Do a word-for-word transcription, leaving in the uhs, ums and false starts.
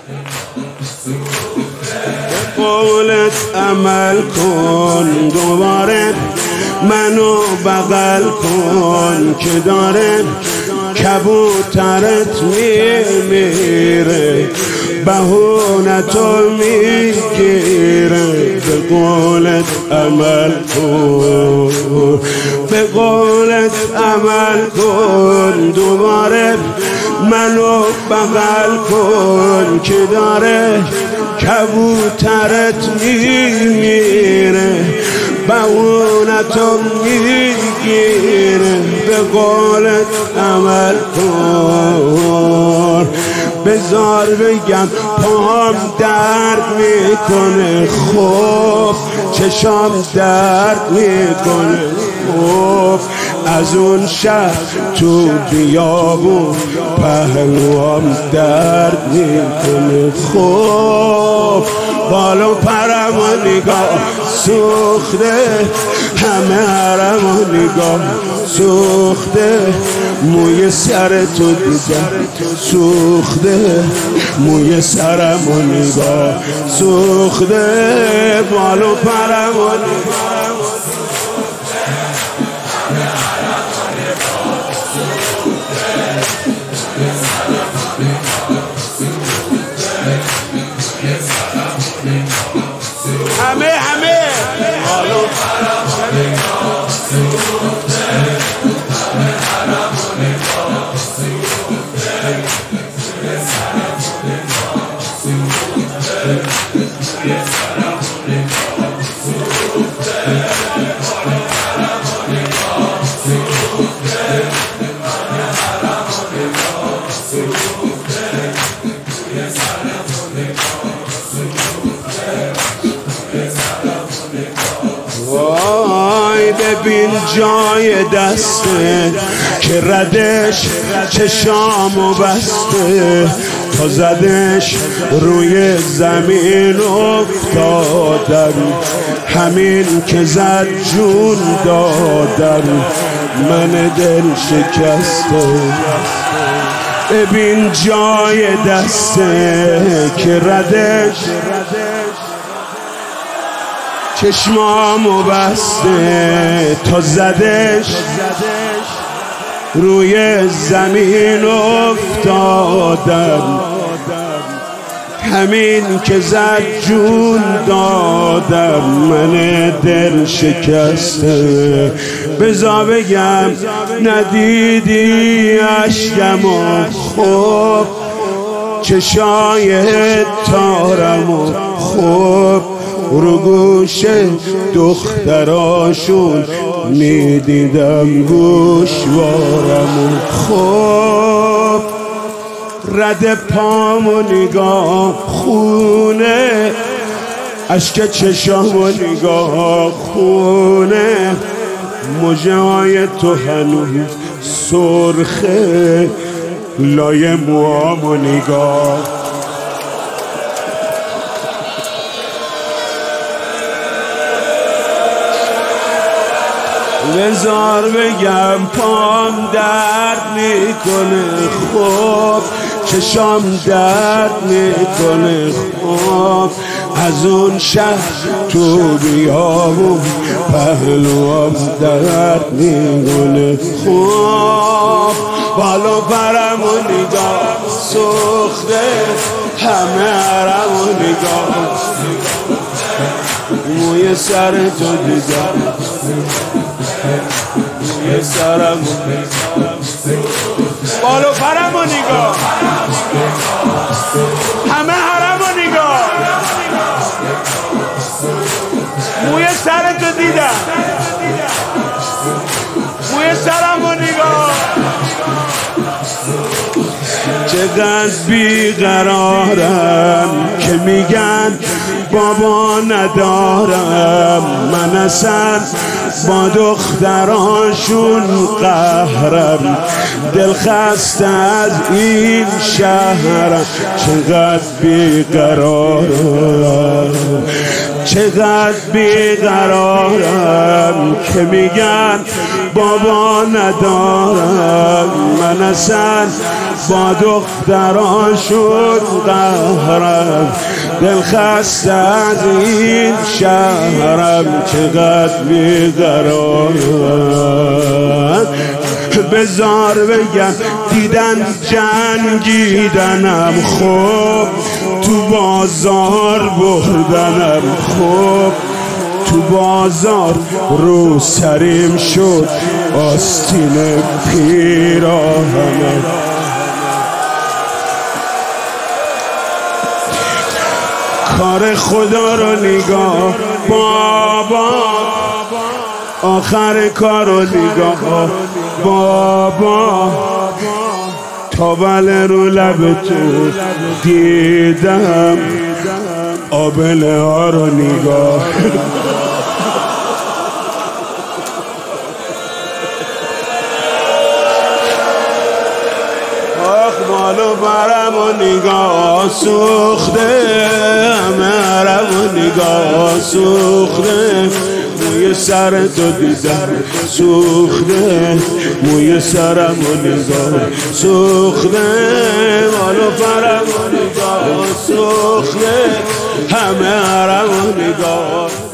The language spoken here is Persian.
به قولت عمل کن، دوباره منو بغل کن که داره کبوترت میمیره، بهونتو میگیره. به قولت عمل کن، به قولت عمل کن، دوباره منو بغل کن که داره کبوترت میمیره، بهونتو میگیره. به قولت عمل کن، بذار بگم پام درد میکنه، خوب چشام درد میکنه، خوب از اون شهر تو بیابون پهلوام درد میکنه، خوب بالو پرم و نگاه سوخته، همه حرم و نگاه سوخته، موی سر تو دیدم سوخته، موی سرم و نگاه سوخته، بالو پرم و نگاه همه همه بالو پرم و نگاه سوخته، همه حرم و نگاه سوخته، موی سرم و نگاه سوخته، موی سرم و نگاه سوخته، بالو پرم و نگاه سوخته، همه حرم و نگاه سوخته، موی سرم و نگاه سوخته. وای ببین جای دسته که ردش چشامو بسته، تا زدش روی زمین افتادم، همین که زد جون دادم، من دل شکسته. ببین جای دسته که ردش چشمامو بسته، تا زدش روی زمین افتادم، همین که زد جون دادم، من دل شکسته. بذار بگم ندیدی عشقمو، خوب چشای تارمو، خوب رو گوش دختراشون میدیدم گوشوارمو، خوب رد پامو نگاه خونه، اشک چشامو نگاه خونه، موجه های تو هنوز سرخه، لای موامو نگاه. بذار بگم پام درد میکنه، خوب چشام درد میکنه، خوب از اون شهر تو بیابون پهلوام درد میکنه، خوب بالو پرم و نگاه سوخته، همه حرم و نگاه، موی سر تو دیدم، موی سرم و نگاه، بالو پرم و نگاه، همه حرم و نگاه، موی سر تو دیدم، موی سرم و نگاه. چقدر بیقرارم که میگن بابا ندارم، من اصلا با دختراشون قهرم، دل خسته از این شهرم. چقدر بیقرارم، چقدر بیقرارم که میگن بابا ندارم. من اصلا با دختران شد قهرم، دل خسته از این شهرم. چقدر بیقرارم بزار بگم دیدن جنگیدنم، خوب تو بازار بردنم، خوب تو بازار رو سریم شد آستین پیراهنم. کار خدا رو نگاه بابا، آخر کار رو نگاه بابا، تاول رو لب تو دیدم، آبله ها رو نگاه. آخ مالو برم و نگاه سوخته، مرم و نگاه سوخته، موی سر تو دیدم سوخته، موی سرم و نگاه سوخته، مالو برم و نگاه سوخته، همه حرم و نگاه